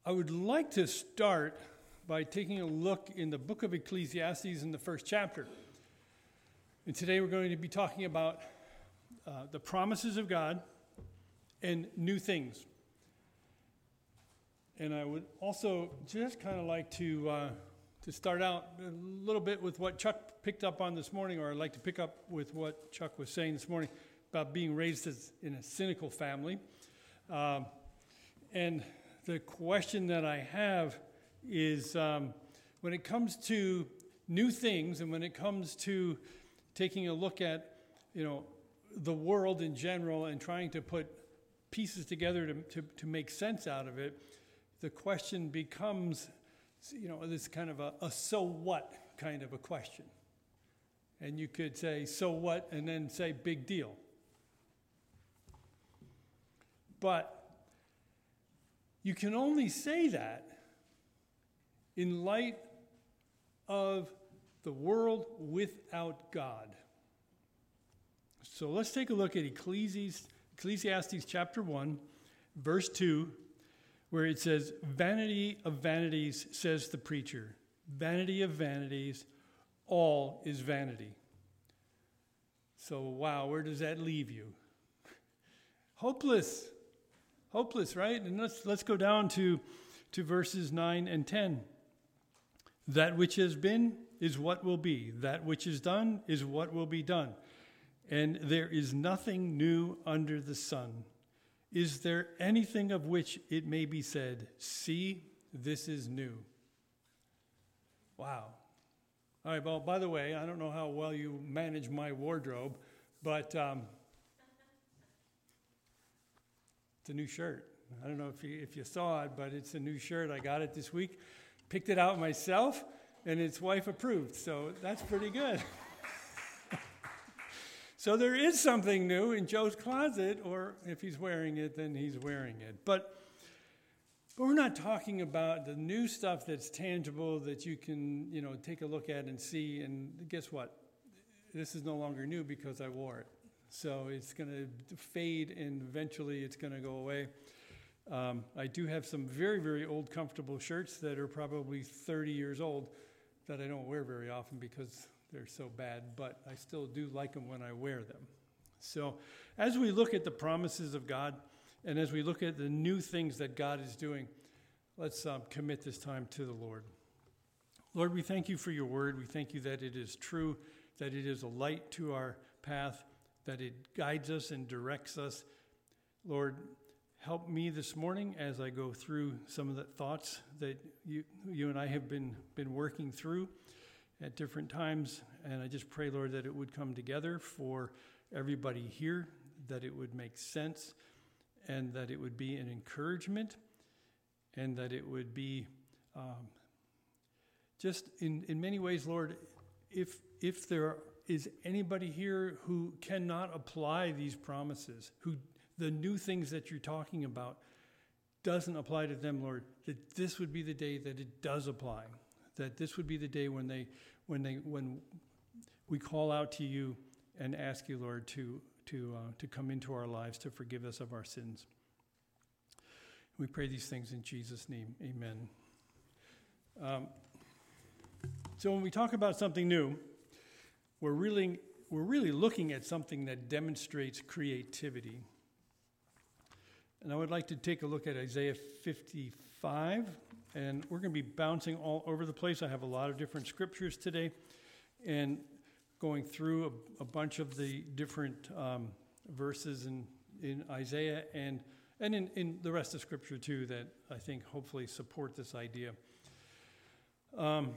I would like to start by taking a look in the book of Ecclesiastes in the first chapter. And today we're going to be talking about the promises of God and new things. And I would also just kind of like to start out a little bit with what Chuck picked up on this morning, or I'd like to pick up with what Chuck was saying this morning about being raised in a cynical family. And the question that I have is when it comes to new things and when it comes to taking a look at, the world in general and trying to put pieces together to make sense out of it, the question becomes, this kind of a so what kind of a question. And you could say, so what, and then say big deal. But you can only say that in light of the world without God. So let's take a look at Ecclesiastes chapter 1, verse 2, where it says, "Vanity of vanities, says the preacher. Vanity of vanities, all is vanity." So, wow, where does that leave you? Hopeless, right? And let's go down to verses 9 and 10. "That which has been is what will be. That which is done is what will be done. And there is nothing new under the sun. Is there anything of which it may be said, 'See, this is new'?" Wow. All right, well, by the way, I don't know how well you manage my wardrobe, but it's a new shirt. I don't know if you saw it, but it's a new shirt. I got it this week. Picked it out myself, and it's wife approved, so that's pretty good. So there is something new in Joe's closet, or if he's wearing it, then he's wearing it. But we're not talking about the new stuff that's tangible that you can, take a look at and see. And guess what? This is no longer new because I wore it. So it's going to fade, and eventually it's going to go away. I do have some very, very old, comfortable shirts that are probably 30 years old that I don't wear very often because they're so bad, but I still do like them when I wear them. So as we look at the promises of God, and as we look at the new things that God is doing, let's commit this time to the Lord. Lord, we thank you for your word. We thank you that it is true, that it is a light to our path, that it guides us and directs us. Lord, help me this morning as I go through some of the thoughts that you and I have been working through at different times. And I just pray, Lord, that it would come together for everybody here, that it would make sense, and that it would be an encouragement, and that it would be just in many ways, Lord, if there is anybody here who cannot apply these promises, who the new things that you're talking about doesn't apply to them, Lord, that this would be the day that it does apply. That this would be the day when we call out to you and ask you, Lord, to come into our lives, to forgive us of our sins. We pray these things in Jesus' name. Amen. So when we talk about something new, we're really looking at something that demonstrates creativity. And I would like to take a look at Isaiah 55. And we're going to be bouncing all over the place. I have a lot of different scriptures today and going through a bunch of the different verses in Isaiah and in the rest of Scripture too that I think hopefully support this idea. So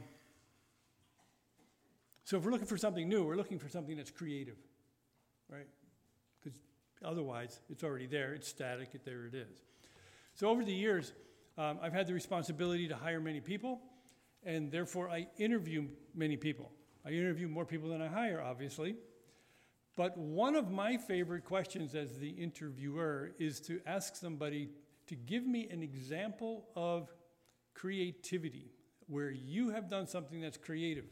if we're looking for something new, we're looking for something that's creative, right? Because otherwise it's already there. It's static. There it is. So over the years, I've had the responsibility to hire many people, and therefore I interview many people. I interview more people than I hire, obviously. But one of my favorite questions as the interviewer is to ask somebody to give me an example of creativity, where you have done something that's creative.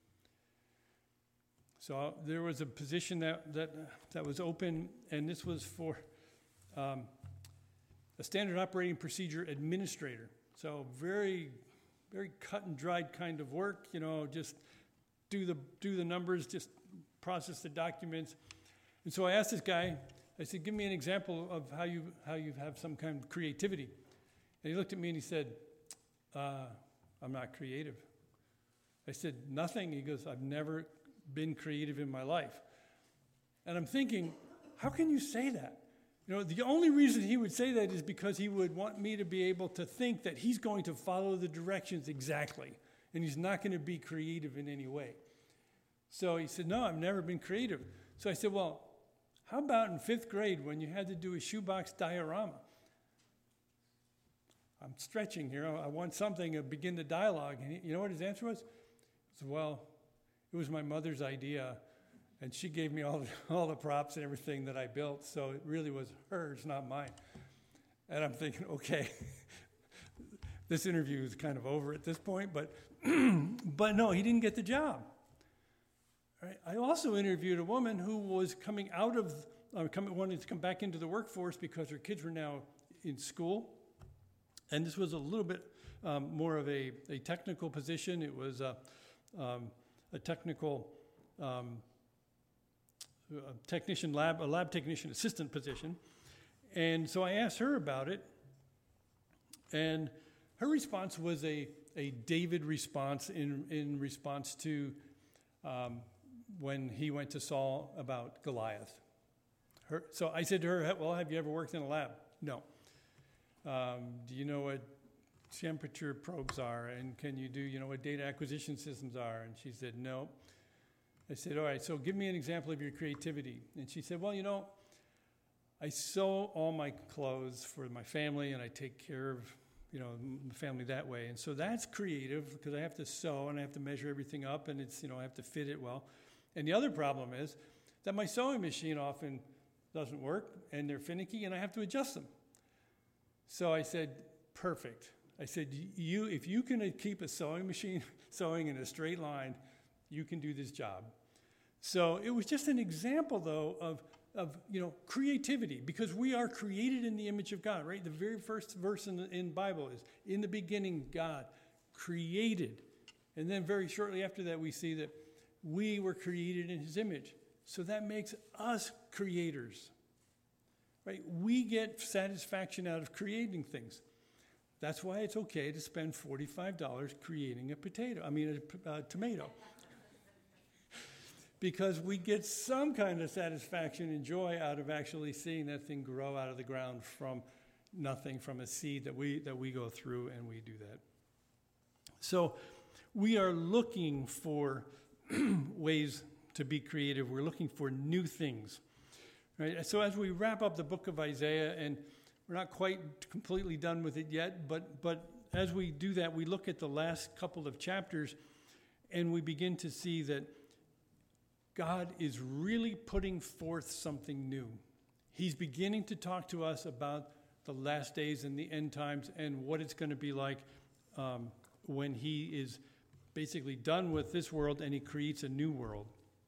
So there was a position that was open, and this was for a standard operating procedure administrator. So very, very cut and dried kind of work, just do the numbers, just process the documents. And so I asked this guy, I said, give me an example of how you have some kind of creativity. And he looked at me and he said, I'm not creative. I said, nothing. He goes, I've never been creative in my life. And I'm thinking, how can you say that? The only reason he would say that is because he would want me to be able to think that he's going to follow the directions exactly, and he's not going to be creative in any way. So he said, no, I've never been creative. So I said, well, how about in 5th grade when you had to do a shoebox diorama? I'm stretching here. I want something to begin the dialogue. And you know what his answer was? He said, well, it was my mother's idea, and she gave me all the props and everything that I built, so it really was hers, not mine. And I'm thinking, okay, this interview is kind of over at this point, but no, he didn't get the job. Right? I also interviewed a woman who was wanted to come back into the workforce because her kids were now in school. And this was a little bit more of a technical position. It was a technical technician a lab technician assistant position. And so I asked her about it. And her response was a David response in response to when he went to Saul about Goliath. So I said to her, well, have you ever worked in a lab? No. Do you know what temperature probes are? And can you do, what data acquisition systems are? And she said, no. I said, all right, so give me an example of your creativity. And she said, well, I sew all my clothes for my family, and I take care of, the family that way. And so that's creative because I have to sew and I have to measure everything up, and it's, I have to fit it well. And the other problem is that my sewing machine often doesn't work, and they're finicky, and I have to adjust them. So I said, perfect. I said, if you can keep a sewing machine sewing in a straight line, you can do this job. So it was just an example, though, of creativity, because we are created in the image of God, right? The very first verse in the Bible is, in the beginning, God created. And then very shortly after that, we see that we were created in his image. So that makes us creators, right? We get satisfaction out of creating things. That's why it's okay to spend $45 creating a tomato. Because we get some kind of satisfaction and joy out of actually seeing that thing grow out of the ground from nothing, from a seed that we go through, and we do that. So we are looking for ways to be creative. We're looking for new things. Right? So as we wrap up the book of Isaiah, and we're not quite completely done with it yet, but as we do that, we look at the last couple of chapters, and we begin to see that God is really putting forth something new. He's beginning to talk to us about the last days and the end times and what it's going to be like when he is basically done with this world and he creates a new world.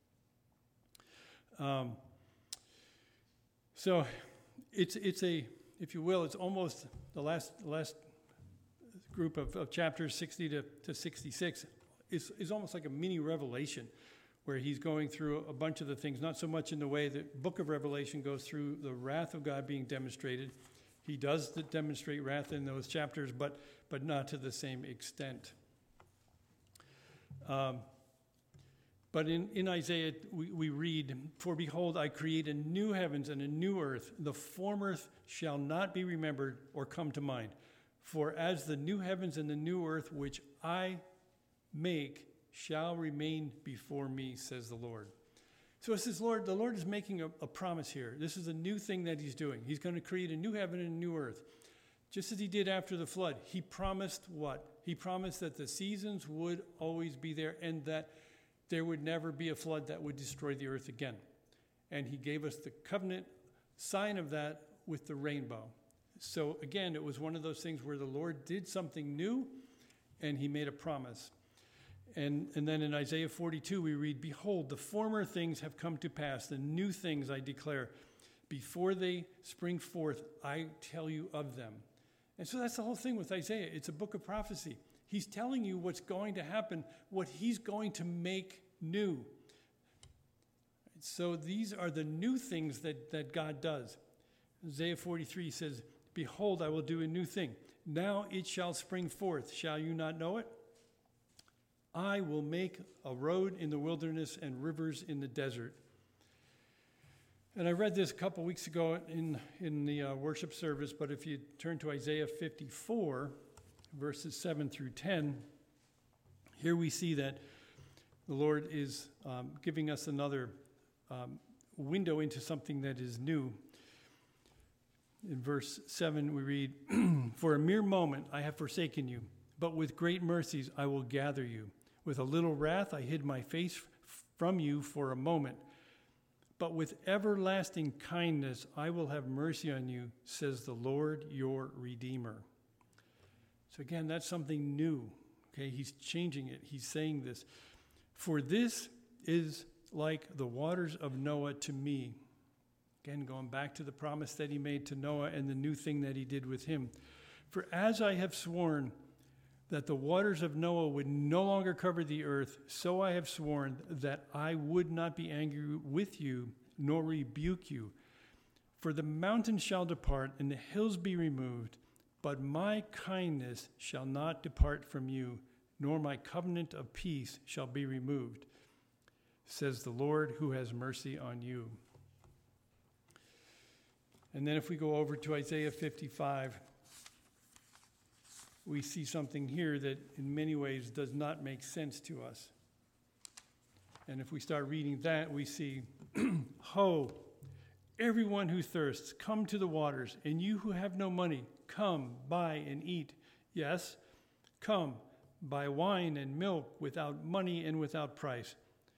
So it's if you will, it's almost the last group of chapters, 60 to 66, is almost like a mini Revelation, where he's going through a bunch of the things, not so much in the way the book of Revelation goes through the wrath of God being demonstrated. He does demonstrate wrath in those chapters, but not to the same extent. But in Isaiah, we read, "For behold, I create a new heavens and a new earth. The former shall not be remembered or come to mind. For as the new heavens and the new earth which I make shall remain before me, says the Lord." So it says, the Lord is making a promise here. This is a new thing that he's doing. He's going to create a new heaven and a new earth. Just as he did after the flood, he promised what? He promised that the seasons would always be there and that there would never be a flood that would destroy the earth again. And he gave us the covenant sign of that with the rainbow. So again, it was one of those things where the Lord did something new and he made a promise. And then in Isaiah 42, we read, "Behold, the former things have come to pass, the new things I declare. Before they spring forth, I tell you of them. And so that's the whole thing with Isaiah. It's a book of prophecy. He's telling you what's going to happen, what he's going to make new. So these are the new things that God does. Isaiah 43 says, "Behold, I will do a new thing. Now it shall spring forth. Shall you not know it? I will make a road in the wilderness and rivers in the desert." And I read this a couple weeks ago in the worship service, but if you turn to Isaiah 54, verses 7 through 10, here we see that the Lord is giving us another window into something that is new. In verse 7 we read, "For a mere moment I have forsaken you, but with great mercies I will gather you. With a little wrath I hid my face from you for a moment. But with everlasting kindness I will have mercy on you, says the Lord your Redeemer." So again, that's something new. Okay, he's changing it. He's saying this. "For this is like the waters of Noah to me." Again, going back to the promise that he made to Noah and the new thing that he did with him. "For as I have sworn that the waters of Noah would no longer cover the earth, so I have sworn that I would not be angry with you, nor rebuke you. For the mountains shall depart, and the hills be removed, but my kindness shall not depart from you, nor my covenant of peace shall be removed, says the Lord who has mercy on you." And then if we go over to Isaiah 55, we see something here that in many ways does not make sense to us. And if we start reading that, we see, "Ho, everyone who thirsts, come to the waters, and you who have no money, come, buy and eat. Yes, come, buy wine and milk without money and without price."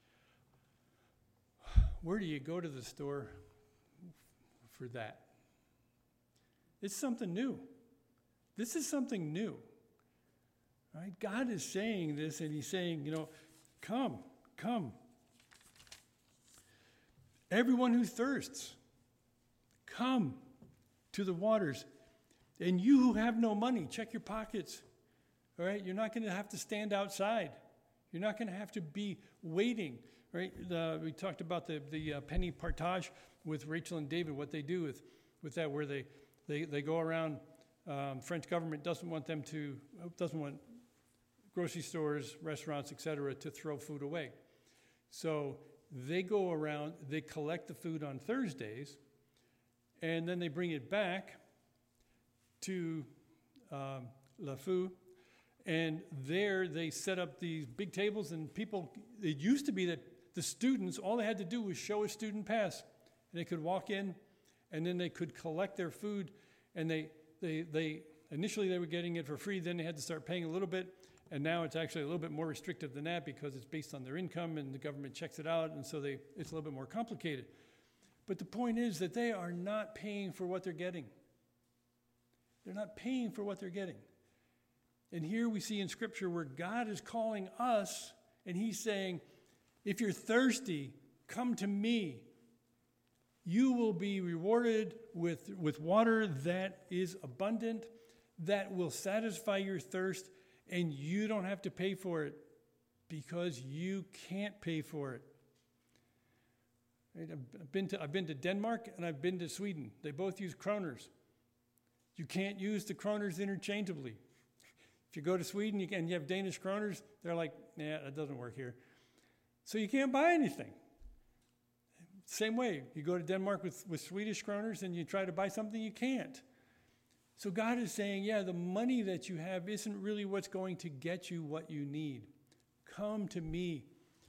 Where do you go to the store for that? It's something new. This is something new. Right? God is saying this, and he's saying, come. Everyone who thirsts, come to the waters. And you who have no money, check your pockets. All right? You're not going to have to stand outside. You're not going to have to be waiting. Right? We talked about the penny partage with Rachel and David, what they do with that, where they go around. French government doesn't want grocery stores, restaurants, etc., to throw food away. So they go around, they collect the food on Thursdays, and then they bring it back to La Fou, and there they set up these big tables, and people, it used to be that the students, all they had to do was show a student pass, and they could walk in, and then they could collect their food, and they initially they were getting it for free, then they had to start paying a little bit, and now it's actually a little bit more restrictive than that because it's based on their income and the government checks it out, and so it's a little bit more complicated. But the point is that they are not paying for what they're getting. They're not paying for what they're getting. And here we see in Scripture where God is calling us, and he's saying, if you're thirsty, come to me. You will be rewarded with water that is abundant, that will satisfy your thirst, and you don't have to pay for it because you can't pay for it. Right? I've been to Denmark and I've been to Sweden. They both use kroners. You can't use the kroners interchangeably. If you go to Sweden and you have Danish kroners, they're like, nah, that doesn't work here. So you can't buy anything. Same way, you go to Denmark with Swedish kroners and you try to buy something, you can't. So God is saying, yeah, the money that you have isn't really what's going to get you what you need. Come to me.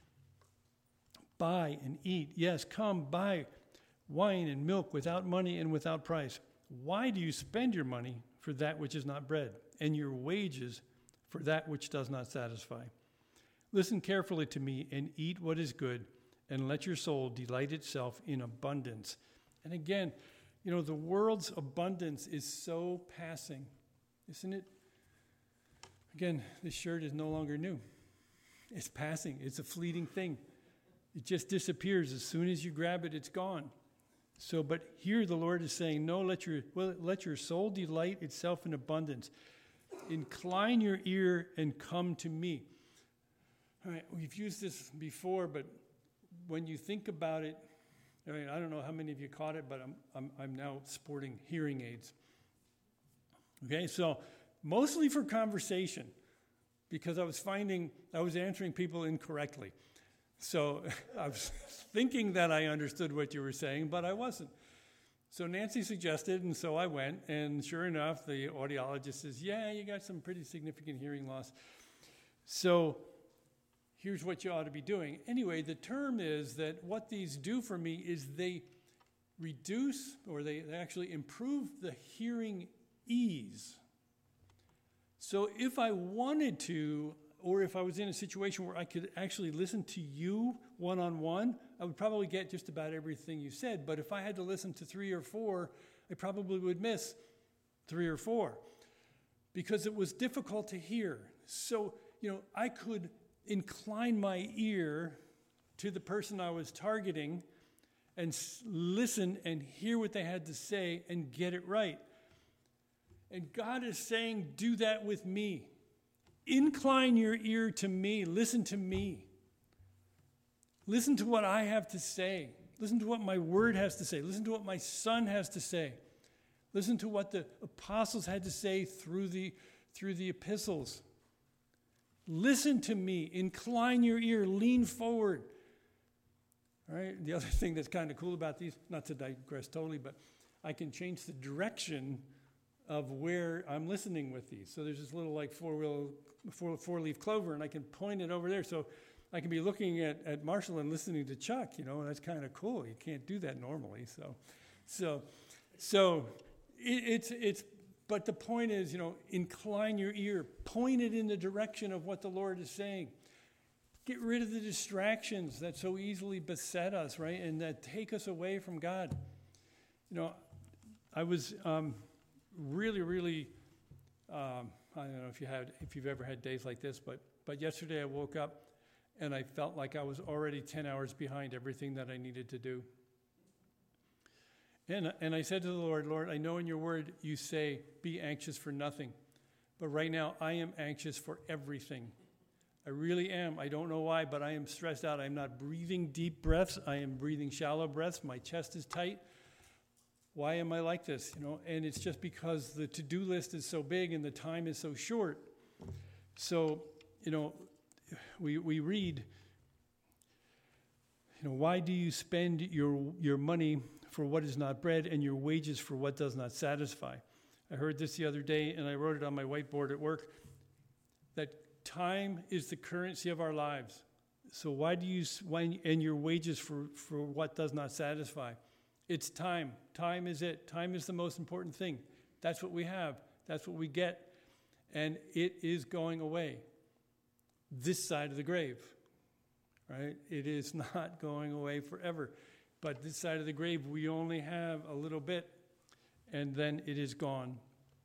Buy and eat. Yes, come buy wine and milk without money and without price. Why do you spend your money for that which is not bread, and your wages for that which does not satisfy? Listen carefully to me and eat what is good, and let your soul delight itself in abundance. And again, the world's abundance is so passing, isn't it? Again, this shirt is no longer new. It's passing. It's a fleeting thing. It just disappears. As soon as you grab it, it's gone. So, but here the Lord is saying, no, let your soul delight itself in abundance. Incline your ear and come to me. All right, we've used this before, but when you think about it, I mean, I don't know how many of you caught it, but I'm now sporting hearing aids. Okay, so mostly for conversation, because I was finding I was answering people incorrectly. So I was thinking that I understood what you were saying, but I wasn't. So Nancy suggested, and so I went, and sure enough, the audiologist says, yeah, you got some pretty significant hearing loss. So here's what you ought to be doing. Anyway, the term is that what these do for me is they reduce, or they actually improve the hearing ease. So if I wanted to, or if I was in a situation where I could actually listen to you one-on-one, I would probably get just about everything you said. But if I had to listen to 3 or 4, I probably would miss 3 or 4 because it was difficult to hear. So, I could incline my ear to the person I was targeting and listen and hear what they had to say and get it right. And God is saying, do that with me. Incline your ear to me. Listen to me. Listen to what I have to say. Listen to what my word has to say. Listen to what my son has to say. Listen to what the apostles had to say through the epistles. Listen to me. Incline your ear. Lean forward. All right. The other thing that's kind of cool about these, not to digress totally, but I can change the direction of where I'm listening with these. So there's this little like four-leaf clover, and I can point it over there. So I can be looking at Marshall and listening to Chuck, and that's kind of cool. You can't do that normally. So it's but the point is, incline your ear, point it in the direction of what the Lord is saying. Get rid of the distractions that so easily beset us, right? And that take us away from God. I was really, I don't know if you've ever had days like this, but yesterday I woke up and I felt like I was already 10 hours behind everything that I needed to do. And I said to the Lord, I know in your word you say, be anxious for nothing. But right now I am anxious for everything. I really am. I don't know why, but I am stressed out. I'm not breathing deep breaths. I am breathing shallow breaths. My chest is tight. Why am I like this? And it's just because the to-do list is so big and the time is so short. So, we read, why do you spend your money for what is not bread and your wages for what does not satisfy? I heard this the other day, and I wrote it on my whiteboard at work, that time is the currency of our lives. So why and your wages for what does not satisfy? It's time. Time is it. Time is the most important thing. That's what we have. That's what we get. And it is going away. This side of the grave. Right? It is not going away forever. But this side of the grave, we only have a little bit, and then it is gone.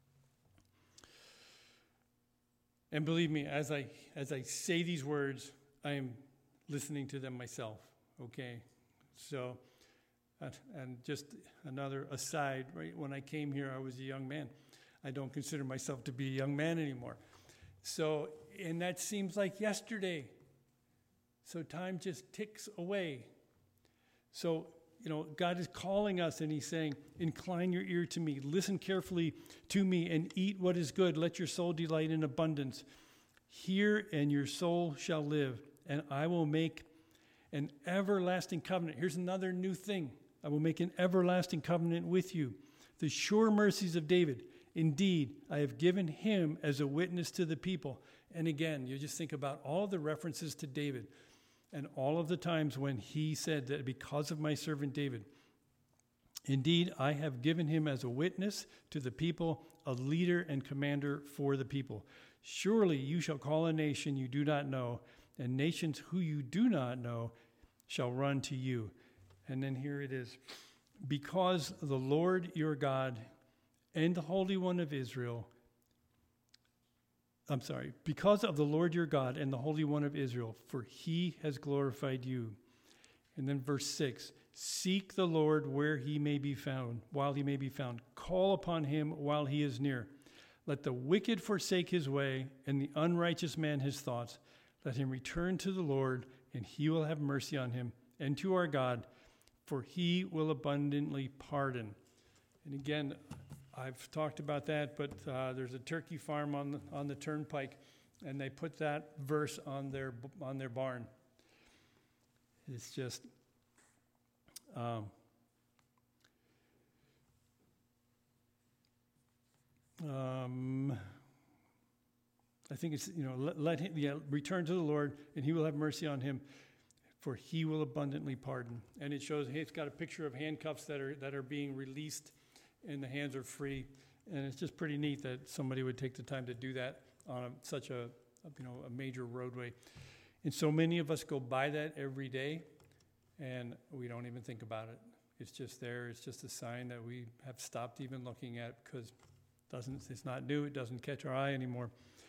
And believe me, as I say these words, I am listening to them myself. Okay? So, and just another aside, right? When I came here, I was a young man. I don't consider myself to be a young man anymore. So, and that seems like yesterday. So time just ticks away. So, God is calling us and he's saying, incline your ear to me, listen carefully to me and eat what is good. Let your soul delight in abundance. Hear and your soul shall live, and I will make an everlasting covenant. Here's another new thing. I will make an everlasting covenant with you. The sure mercies of David. Indeed, I have given him as a witness to the people. And again, you just think about all the references to David and all of the times when he said that because of my servant David, indeed, I have given him as a witness to the people, a leader and commander for the people. Surely you shall call a nation you do not know, and nations who you do not know shall run to you. And then here it is. Because the Lord your God and the Holy One of Israel, because of the Lord your God and the Holy One of Israel, for he has glorified you. And then verse 6, Seek the Lord where he may be found, while he may be found. Call upon him while he is near. Let the wicked forsake his way, and the unrighteous man his thoughts. Let him return to the Lord, and he will have mercy on him, and to our God, for he will abundantly pardon. And again, I've talked about that, but there's a turkey farm on the turnpike, and they put that verse on their barn. It's just I think it's, let him, return to the Lord, and he will have mercy on him, for he will abundantly pardon. And it shows, it's got a picture of handcuffs that are being released, and the hands are free. And it's just pretty neat that somebody would take the time to do that on such a major roadway. And so many of us go by that every day, and we don't even think about it. It's just there. It's just a sign that we have stopped even looking at, because it's not new. It doesn't catch our eye anymore.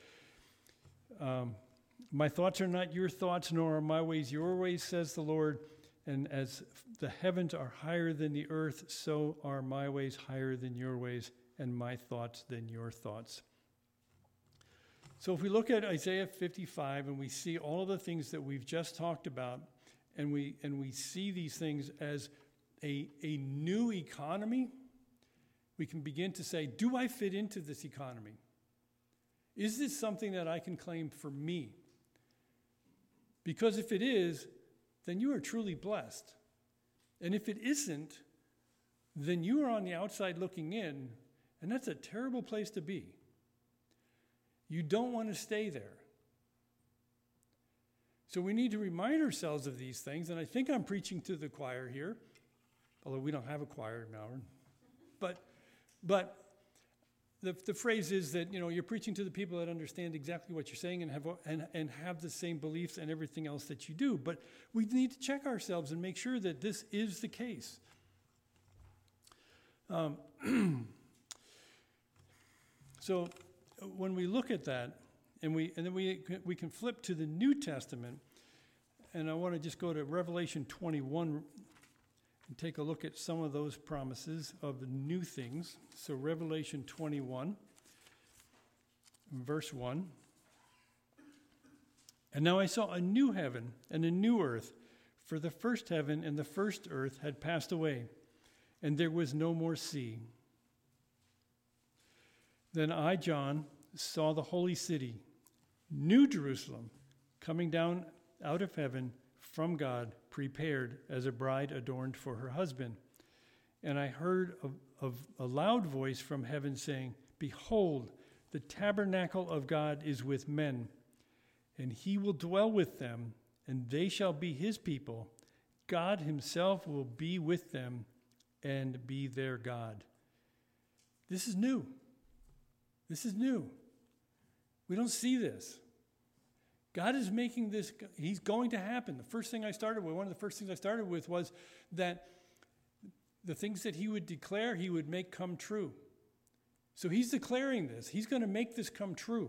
My thoughts are not your thoughts, nor are my ways your ways, says the Lord. And as the heavens are higher than the earth, so are my ways higher than your ways, and my thoughts than your thoughts. So if we look at Isaiah 55 and we see all of the things that we've just talked about, and we see these things as a new economy, we can begin to say, do I fit into this economy? Is this something that I can claim for me? Because if it is, then you are truly blessed. And if it isn't, then you are on the outside looking in, and that's a terrible place to be. You don't want to stay there. So we need to remind ourselves of these things, and I think I'm preaching to the choir here, although we don't have a choir in Malvern. But the phrase is that, you're preaching to the people that understand exactly what you're saying and have the same beliefs and everything else that you do. But we need to check ourselves and make sure that this is the case. So when we look at that, and then we can flip to the New Testament, and I want to just go to Revelation 21 and take a look at some of those promises of the new things. So Revelation 21, verse 1. And now I saw a new heaven and a new earth, for the first heaven and the first earth had passed away, and there was no more sea. Then I, John, saw the holy city, New Jerusalem, coming down out of heaven from God, prepared as a bride adorned for her husband. And I heard of a loud voice from heaven saying, Behold, the tabernacle of God is with men, and he will dwell with them, and they shall be his people. God himself will be with them and be their God. This is new. This is new. We don't see this. God is making this, he's going to happen. One of the first things I started with was that the things that he would declare, he would make come true. So he's declaring this. He's going to make this come true.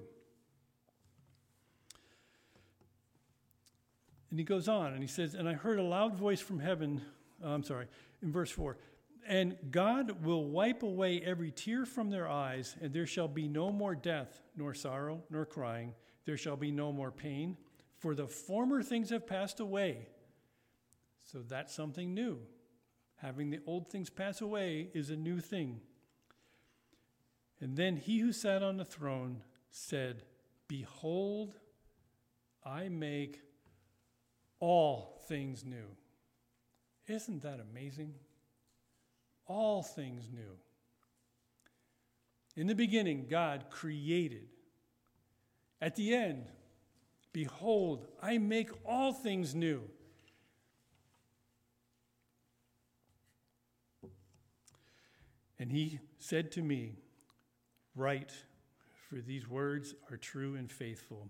And he goes on and he says, and I heard a loud voice from heaven, in verse 4, and God will wipe away every tear from their eyes, and there shall be no more death, nor sorrow, nor crying. There shall be no more pain, for the former things have passed away. So that's something new. Having the old things pass away is a new thing. And then he who sat on the throne said, Behold, I make all things new. Isn't that amazing? All things new. In the beginning, God created. At the end, behold, I make all things new. And he said to me, Write, for these words are true and faithful.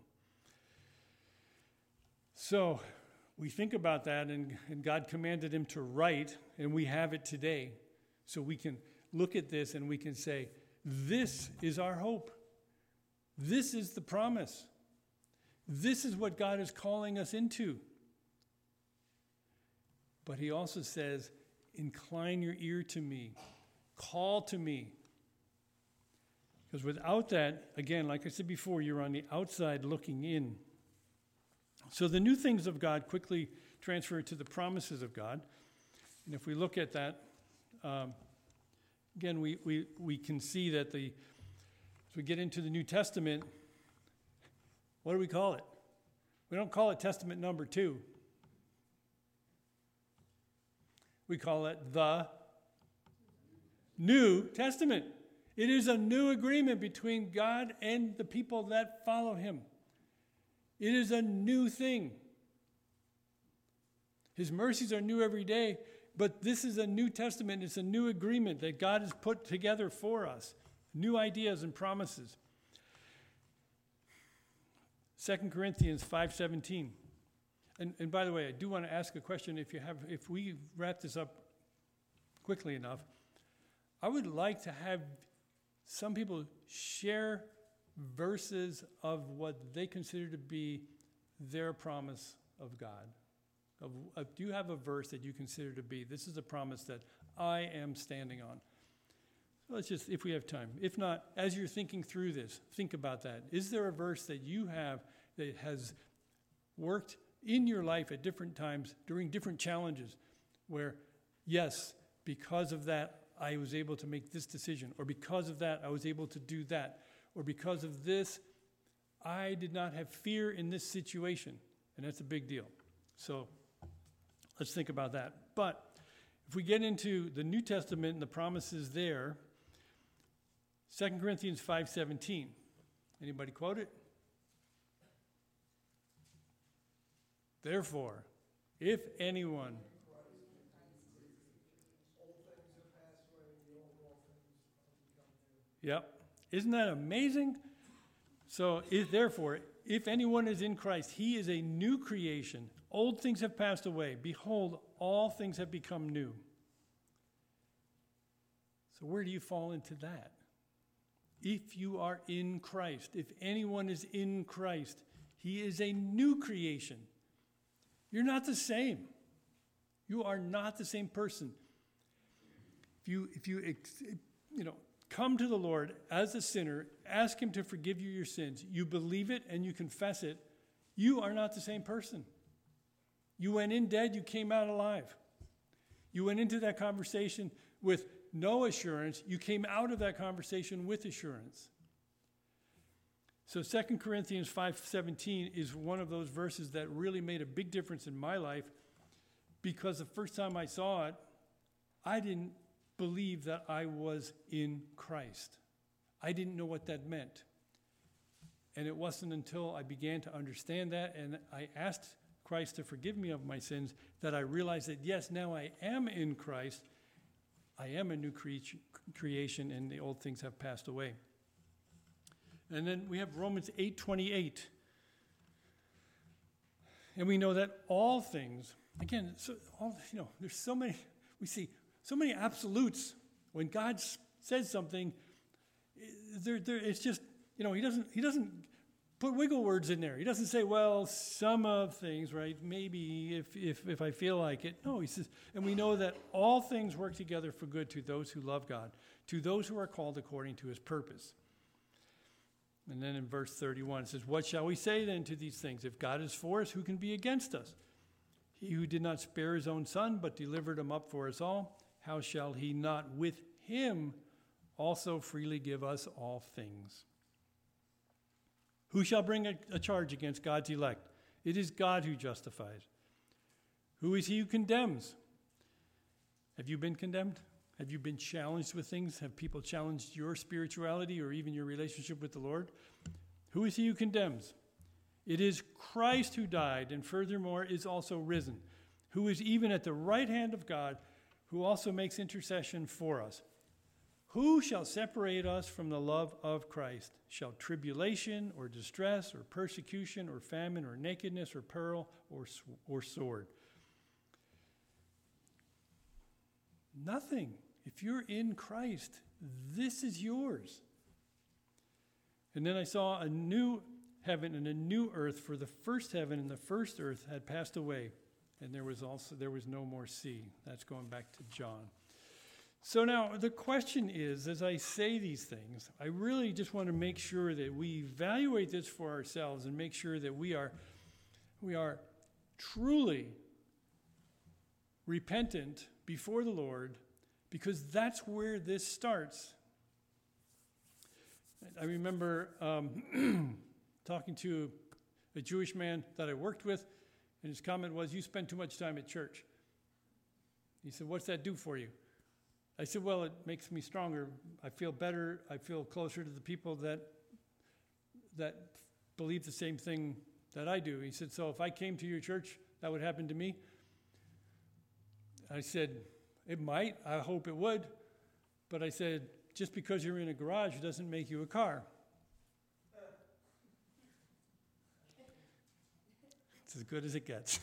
So we think about that, and God commanded him to write, and we have it today. So we can look at this and we can say, this is our hope. This is the promise. This is what God is calling us into. But he also says, incline your ear to me. Call to me. Because without that, again, like I said before, you're on the outside looking in. So the new things of God quickly transfer to the promises of God. And if we look at that, again, we can see that as we get into the New Testament, what do we call it? We don't call it Testament number 2. We call it the New Testament. It is a new agreement between God and the people that follow him. It is a new thing. His mercies are new every day, but this is a New Testament. It's a new agreement that God has put together for us. New ideas and promises. 2 Corinthians 5:17. And by the way, I do want to ask a question. If we wrap this up quickly enough, I would like to have some people share verses of what they consider to be their promise of God. Do you have a verse that you consider to be, this is a promise that I am standing on? So let's just, if we have time. If not, as you're thinking through this, think about that. Is there a verse that you have that has worked in your life at different times, during different challenges, where, yes, because of that, I was able to make this decision, or because of that, I was able to do that, or because of this, I did not have fear in this situation, and that's a big deal. So let's think about that. But if we get into the New Testament and the promises there, 2 Corinthians 5:17. Anybody quote it? Therefore, if anyone... Yep. Isn't that amazing? So, therefore, if anyone is in Christ, he is a new creation. Old things have passed away. Behold, all things have become new. So where do you fall into that? If you are in Christ, if anyone is in Christ, he is a new creation. You're not the same. You are not the same person. If you come to the Lord as a sinner, ask him to forgive you your sins, you believe it and you confess it, you are not the same person. You went in dead, you came out alive. You went into that conversation with no assurance, you came out of that conversation with assurance. So 2 Corinthians 5:17 is one of those verses that really made a big difference in my life, because the first time I saw it, I didn't believe that I was in Christ. I didn't know what that meant. And it wasn't until I began to understand that and I asked Christ to forgive me of my sins that I realized that, yes, now I am in Christ. I am a new creation and the old things have passed away. And then we have Romans 8:28. And we know that all things, again, there's so many, we see so many absolutes. When God says something, it's just, he doesn't put wiggle words in there. He doesn't say, well, some of things, right? Maybe if I feel like it. No, he says, and we know that all things work together for good to those who love God, to those who are called according to his purpose. And then in verse 31, it says, what shall we say then to these things? If God is for us, who can be against us? He who did not spare his own son, but delivered him up for us all, how shall he not with him also freely give us all things? Who shall bring a charge against God's elect? It is God who justifies. Who is he who condemns? Have you been condemned? Have you been challenged with things? Have people challenged your spirituality or even your relationship with the Lord? Who is he who condemns? It is Christ who died and furthermore is also risen, who is even at the right hand of God, who also makes intercession for us. Who shall separate us from the love of Christ? Shall tribulation or distress or persecution or famine or nakedness or peril or sword? Nothing. If you're in Christ, this is yours. And then I saw a new heaven and a new earth, for the first heaven and the first earth had passed away, And there was no more sea. That's going back to John. So now the question is, as I say these things, I really just want to make sure that we evaluate this for ourselves and make sure that we are truly repentant before the Lord, because that's where this starts. I remember talking to a Jewish man that I worked with, and his comment was, "You spend too much time at church." He said, "What's that do for you?" I said, "Well, it makes me stronger. I feel better. I feel closer to the people that believe the same thing that I do." He said, "So if I came to your church, that would happen to me?" I said, "It might. I hope it would." But I said, "Just because you're in a garage doesn't make you a car." It's as good as it gets.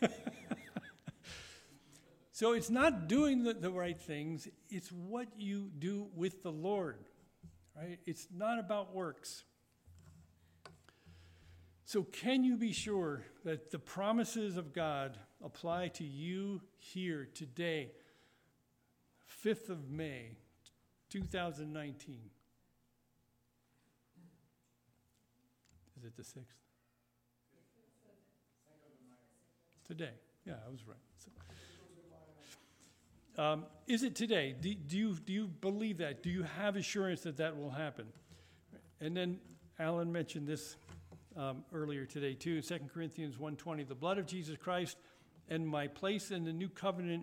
So it's not doing the right things, it's what you do with the Lord, right? It's not about works. So can you be sure that the promises of God apply to you here today, 5th of May, 2019? Is it the 6th? Today. Yeah, I was right. So, is it today? Do you believe that? Do you have assurance that that will happen? And then Alan mentioned this earlier today too. 2 Corinthians 1:20, the blood of Jesus Christ and my place in the new covenant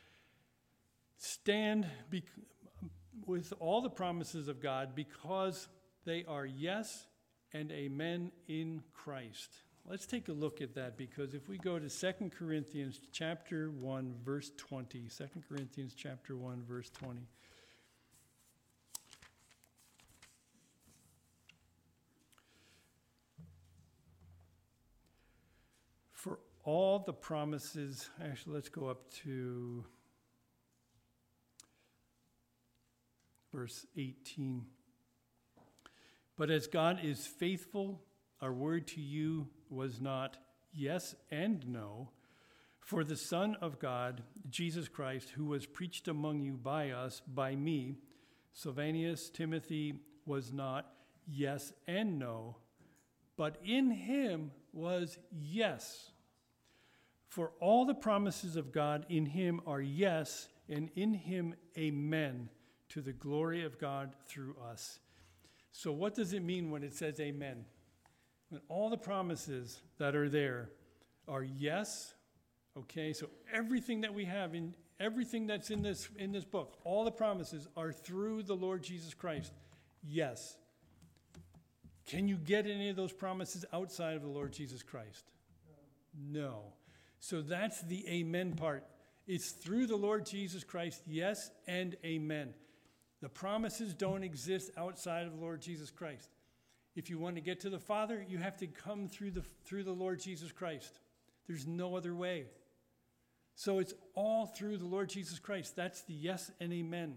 stand with all the promises of God because they are yes and amen in Christ. Let's take a look at that, because if we go to 2 Corinthians chapter 1, verse 20, 2 Corinthians chapter 1, verse 20. For all the promises, actually let's go up to verse 18. But as God is faithful, our word to you was not yes and no. For the Son of God, Jesus Christ, who was preached among you by us, by me, Silvanus, Timothy, was not yes and no, but in him was yes. For all the promises of God in him are yes, and in him amen, to the glory of God through us. So what does it mean when it says amen? When all the promises that are there are yes, okay? So everything that we have, in everything that's in this book, all the promises are through the Lord Jesus Christ. Yes. Can you get any of those promises outside of the Lord Jesus Christ? No. So that's the amen part. It's through the Lord Jesus Christ, yes and amen. The promises don't exist outside of the Lord Jesus Christ. If you want to get to the Father, you have to come through the Lord Jesus Christ. There's no other way. So it's all through the Lord Jesus Christ. That's the yes and amen.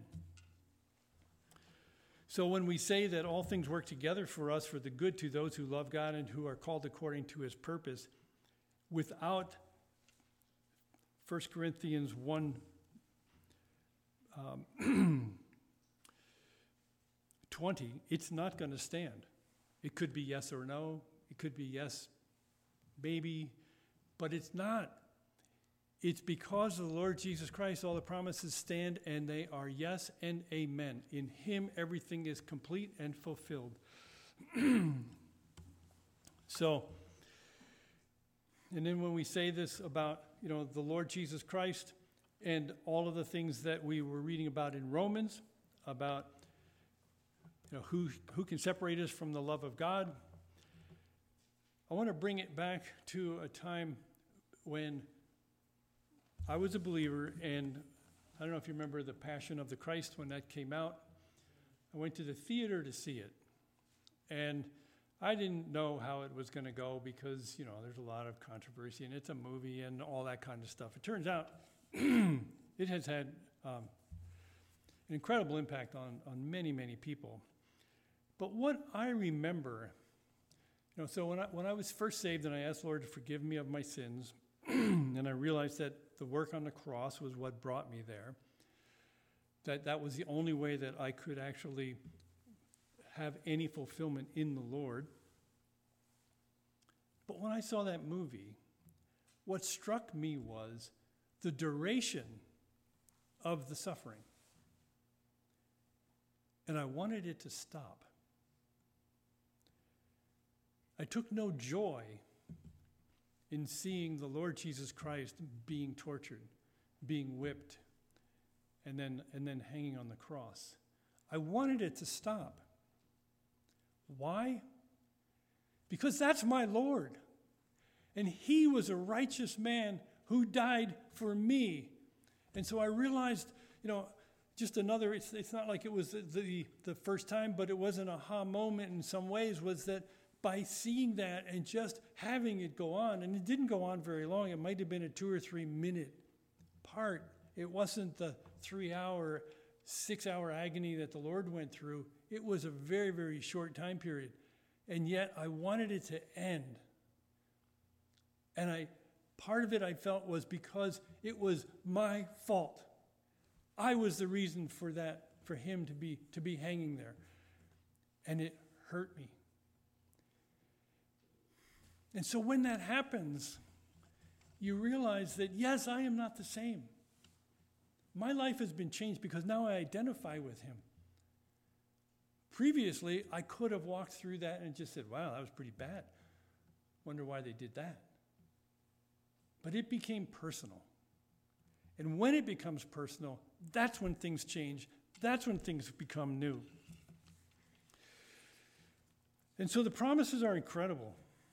So when we say that all things work together for us for the good to those who love God and who are called according to his purpose, without 1 Corinthians 1, 20, it's not going to stand. It could be yes or no. It could be yes, maybe, but it's not. It's because of the Lord Jesus Christ, all the promises stand, and they are yes and amen. In him, everything is complete and fulfilled. So, and then when we say this about, the Lord Jesus Christ and all of the things that we were reading about in Romans, about who can separate us from the love of God, I want to bring it back to a time when I was a believer, and I don't know if you remember The Passion of the Christ when that came out. I went to the theater to see it, and I didn't know how it was going to go because, there's a lot of controversy, and it's a movie and all that kind of stuff. It turns out it has had an incredible impact on many, many people. But what I remember, so when I was first saved and I asked the Lord to forgive me of my sins, and And I realized that the work on the cross was what brought me there. That was the only way that I could actually have any fulfillment in the Lord. But when I saw that movie, what struck me was the duration of the suffering. And I wanted it to stop. I took no joy in seeing the Lord Jesus Christ being tortured, being whipped, and then hanging on the cross. I wanted it to stop. Why? Because that's my Lord. And he was a righteous man who died for me. And so I realized, just another, it's not like it was the first time, but it was an aha moment in some ways, was that by seeing that and just having it go on, and it didn't go on very long, it might have been a 2 or 3 minute part. It wasn't the 3-hour, 6-hour agony that the Lord went through. It was a very, very short time period. And yet I wanted it to end. And part of it I felt was because it was my fault. I was the reason for that, for him to be hanging there. And it hurt me. And so when that happens, you realize that, yes, I am not the same. My life has been changed because now I identify with him. Previously, I could have walked through that and just said, wow, that was pretty bad. Wonder why they did that. But it became personal. And when it becomes personal, that's when things change. That's when things become new. And so the promises are incredible.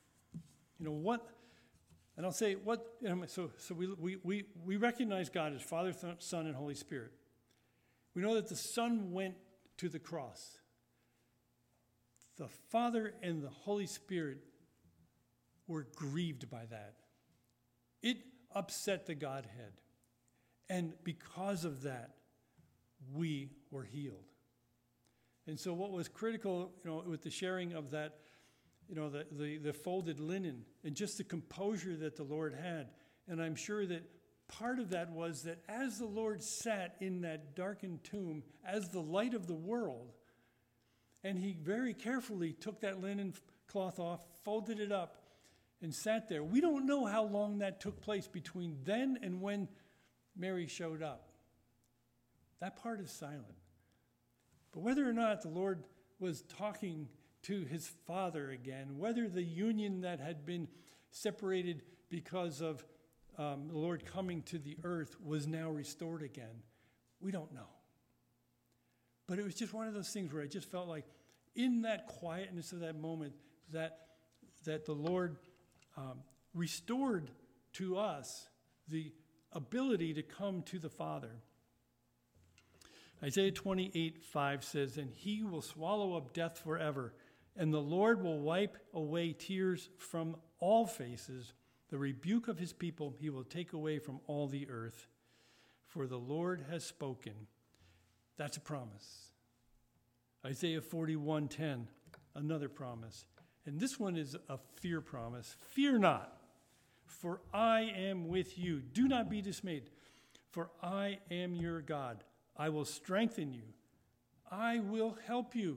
And I'll say so we recognize God as Father, Son, and Holy Spirit. We know that the Son went to the cross. The Father and the Holy Spirit were grieved by that. It upset the Godhead. And because of that, we were healed. And so what was critical, with the sharing of that, the folded linen and just the composure that the Lord had. And I'm sure that part of that was that as the Lord sat in that darkened tomb as the light of the world, and he very carefully took that linen cloth off, folded it up, and sat there. We don't know how long that took place between then and when Mary showed up. That part is silent. But whether or not the Lord was talking to his Father again, whether the union that had been separated because of the Lord coming to the earth was now restored again, we don't know. But it was just one of those things where I just felt like in that quietness of that moment that the Lord restored to us the ability to come to the Father. Isaiah 28:5 says, "And he will swallow up death forever, and the Lord will wipe away tears from all faces. The rebuke of his people he will take away from all the earth. For the Lord has spoken." That's a promise. Isaiah 41:10, another promise. And this one is a fear promise. "Fear not, for I am with you. Do not be dismayed, for I am your God. I will strengthen you. I will help you."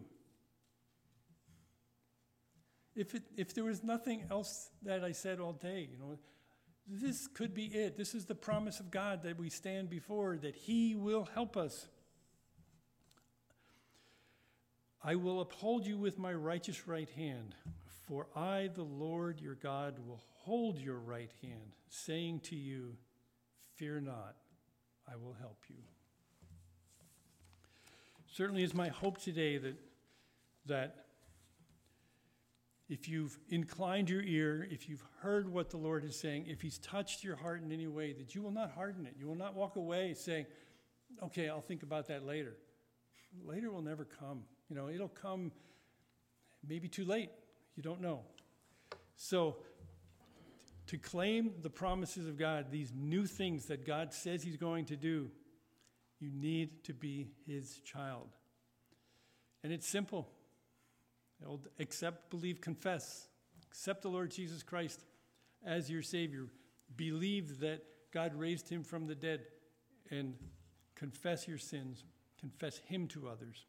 If there was nothing else that I said all day, this could be it. This is the promise of God that we stand before, that he will help us. "I will uphold you with my righteous right hand, for I, the Lord your God, will hold your right hand, saying to you, fear not, I will help you." Certainly is my hope today that if you've inclined your ear, if you've heard what the Lord is saying, if he's touched your heart in any way, that you will not harden it. You will not walk away saying, okay, I'll think about that later. Later will never come. It'll come maybe too late. You don't know. So to claim the promises of God, these new things that God says he's going to do, you need to be his child. And it's simple. Accept, believe, confess. Accept the Lord Jesus Christ as your Savior. believe that God raised him from the dead, and confess your sins, confess him to others.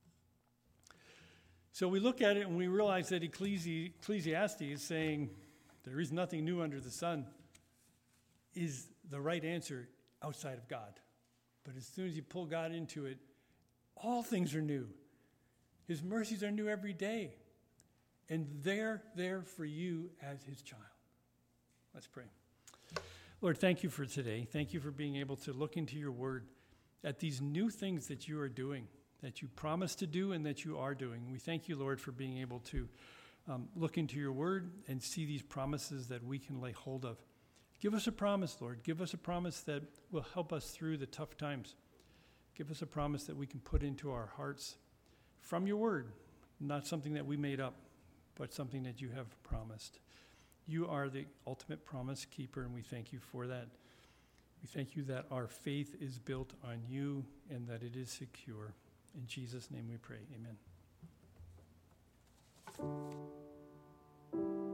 So we look at it and we realize that Ecclesiastes is saying there is nothing new under the sun is the right answer outside of God. But as soon as you pull God into it, all things are new. His mercies are new every day. And they're there for you as his child. Let's pray. Lord, thank you for today. Thank you for being able to look into your word at these new things that you are doing, that you promised to do and that you are doing. We thank you, Lord, for being able to look into your word and see these promises that we can lay hold of. Give us a promise, Lord. Give us a promise that will help us through the tough times. Give us a promise that we can put into our hearts from your word, not something that we made up, but something that you have promised. You are the ultimate promise keeper, and we thank you for that. We thank you that our faith is built on you and that it is secure. In Jesus' name we pray. Amen.